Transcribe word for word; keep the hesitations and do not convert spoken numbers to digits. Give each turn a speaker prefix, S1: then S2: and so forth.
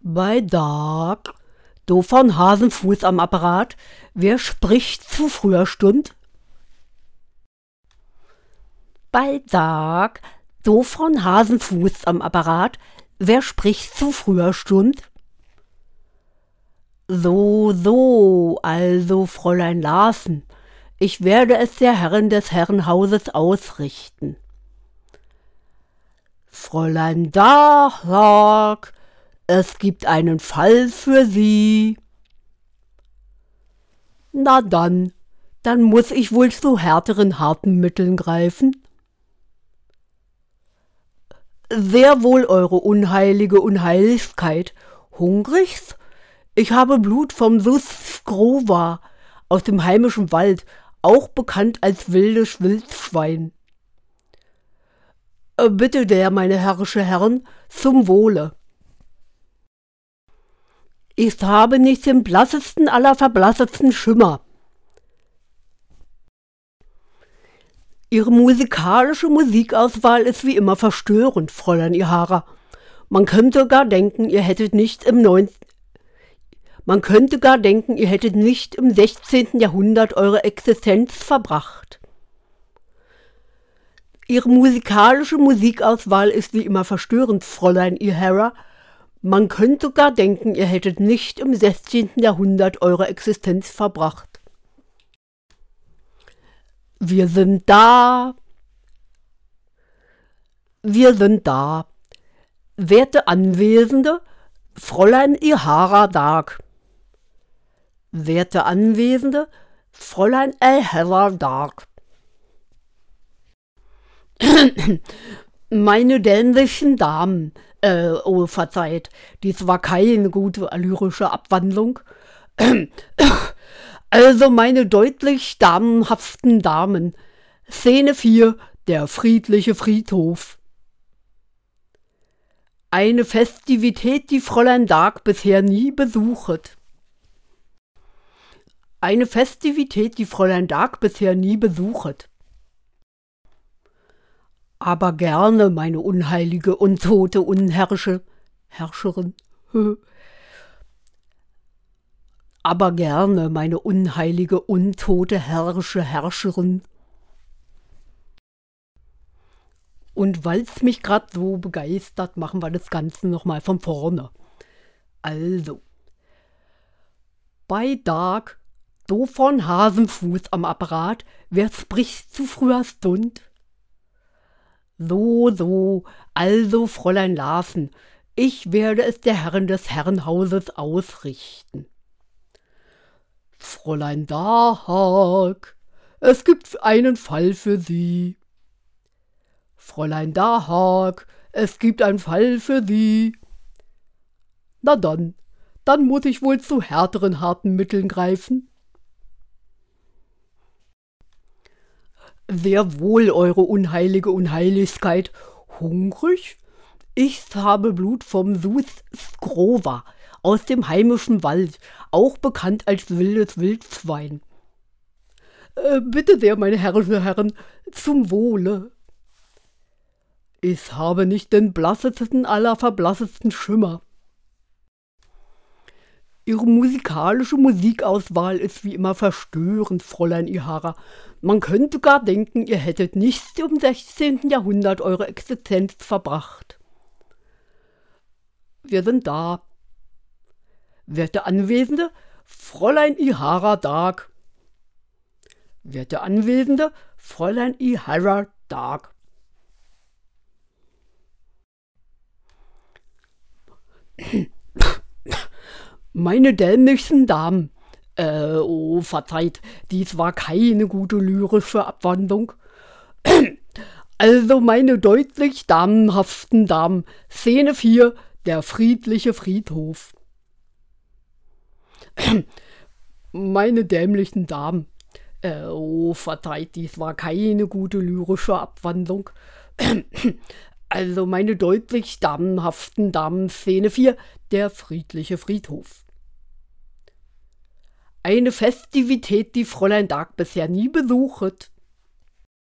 S1: Bei Dag, do von Hasenfuß am Apparat, wer spricht zu früher Stund? Bei Dag, do von Hasenfuß am Apparat, wer spricht zu früher Stund? So, so, also Fräulein Larsen, ich werde es der Herrin des Herrenhauses ausrichten. Fräulein Dag, es gibt einen Fall für Sie. Na dann, dann muss ich wohl zu härteren, harten Mitteln greifen. Sehr wohl, Eure unheilige Unheiligkeit. Hungrigs? Ich habe Blut vom Suskrova aus dem heimischen Wald, auch bekannt als wildes Wildschwein. Äh, bitte der, meine herrische Herren, zum Wohle. Ich habe nicht den blassesten aller verblassesten Schimmer. Ihre musikalische Musikauswahl ist wie immer verstörend, Fräulein Ihara. Man könnte gar denken, ihr hättet nicht im neun... Man könnte gar denken, ihr hättet nicht im sechzehnten Jahrhundert eure Existenz verbracht. Ihre musikalische Musikauswahl ist wie immer verstörend, Fräulein Ihara. Man könnte gar denken, ihr hättet nicht im sechzehnten Jahrhundert eure Existenz verbracht. Wir sind da. Wir sind da. Werte Anwesende, Fräulein Ihara Dag. Werte Anwesende, Fräulein Ihara Dag. Meine dänischen Damen, äh, oh verzeiht, dies war keine gute lyrische Abwandlung. Also meine deutlich damenhaften Damen, Szene vier, der friedliche Friedhof. Eine Festivität, die Fräulein Dag bisher nie besuchet. Eine Festivität, die Fräulein Dag bisher nie besuchet. Aber gerne, meine unheilige, untote, unherrische Herrscherin. Aber gerne, meine unheilige, untote, herrische Herrscherin. Und weil es mich gerade so begeistert, machen wir das Ganze nochmal von vorne. Also, bei Dag, do von Hasenfuß am Apparat, wer spricht zu früher Stund? So, so, also Fräulein Larsen, ich werde es der Herrin des Herrenhauses ausrichten. Fräulein Dag, es gibt einen Fall für Sie. Fräulein Dag, es gibt einen Fall für Sie. Na dann, dann muss ich wohl zu härteren, harten Mitteln greifen. Sehr wohl, Eure unheilige Unheiligkeit. Hungrig? Ich habe Blut vom Suskrova aus dem heimischen Wald, auch bekannt als wildes Wildschwein. Äh, bitte sehr, meine herrischen Herren, zum Wohle. Ich habe nicht den blassesten aller verblassesten Schimmer. Ihre musikalische Musikauswahl ist wie immer verstörend, Fräulein Ihara. Man könnte gar denken, ihr hättet nicht im sechzehnten Jahrhundert eure Existenz verbracht. Wir sind da. Werte Anwesende, Fräulein Ihara Dag. Werte Anwesende, Fräulein Ihara Dag. Meine dämlichen Damen, äh, oh, verzeiht, dies war keine gute lyrische Abwandlung. Also meine deutlich damenhaften Damen, Szene vier, der friedliche Friedhof. Meine dämlichen Damen, äh, oh, verzeiht, dies war keine gute lyrische Abwandlung. Also meine deutlich damenhaften Damen, Szene vier, der friedliche Friedhof. Eine Festivität, die Fräulein Dag bisher nie besuchet.